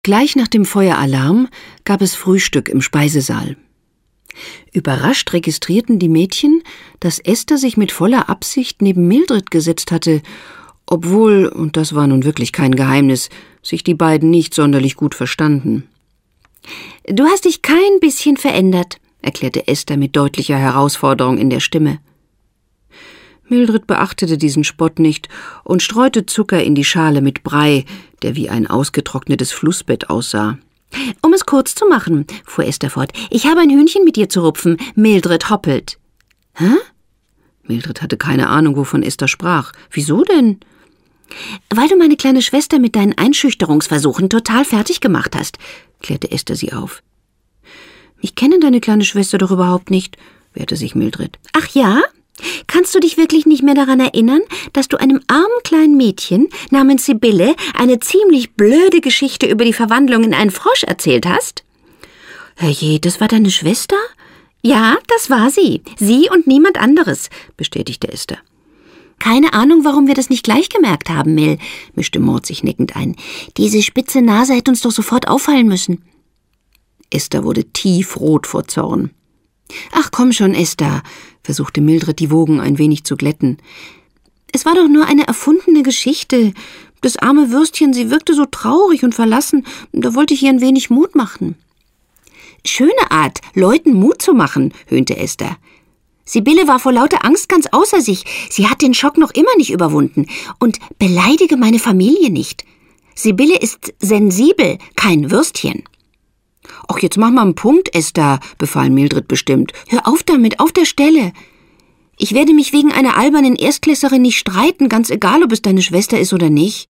Gleich nach dem Feueralarm gab es Frühstück im Speisesaal. Überrascht registrierten die Mädchen, dass Esther sich mit voller Absicht neben Mildred gesetzt hatte, obwohl, und das war nun wirklich kein Geheimnis, sich die beiden nicht sonderlich gut verstanden. »Du hast dich kein bisschen verändert«, erklärte Esther mit deutlicher Herausforderung in der Stimme. Mildred beachtete diesen Spott nicht und streute Zucker in die Schale mit Brei, der wie ein ausgetrocknetes Flussbett aussah. »Um es kurz zu machen«, fuhr Esther fort, »ich habe ein Hühnchen mit dir zu rupfen. Mildred hoppelt.« »Hä?« Mildred hatte keine Ahnung, wovon Esther sprach. »Wieso denn?« »Weil du meine kleine Schwester mit deinen Einschüchterungsversuchen total fertig gemacht hast«, klärte Esther sie auf. »Ich kenne deine kleine Schwester doch überhaupt nicht«, wehrte sich Mildred. »Ach ja? Kannst du dich wirklich nicht mehr daran erinnern, dass du einem armen kleinen Mädchen namens Sibylle eine ziemlich blöde Geschichte über die Verwandlung in einen Frosch erzählt hast?« »Herrje, das war deine Schwester?« »Ja, das war sie. Sie und niemand anderes«, bestätigte Esther. »Keine Ahnung, warum wir das nicht gleich gemerkt haben, Mill«, mischte Maud sich nickend ein. »Diese spitze Nase hätte uns doch sofort auffallen müssen.« Esther wurde tiefrot vor Zorn. »Ach komm schon, Esther«, versuchte Mildred, die Wogen ein wenig zu glätten. »Es war doch nur eine erfundene Geschichte. Das arme Würstchen, sie wirkte so traurig und verlassen, da wollte ich ihr ein wenig Mut machen.« »Schöne Art, Leuten Mut zu machen«, höhnte Esther. »Sibylle war vor lauter Angst ganz außer sich. Sie hat den Schock noch immer nicht überwunden. Und beleidige meine Familie nicht. Sibylle ist sensibel, kein Würstchen.« »Ach, jetzt mach mal einen Punkt, Esther«, befahl Mildred bestimmt. »Hör auf damit, auf der Stelle. Ich werde mich wegen einer albernen Erstklässlerin nicht streiten, ganz egal, ob es deine Schwester ist oder nicht.«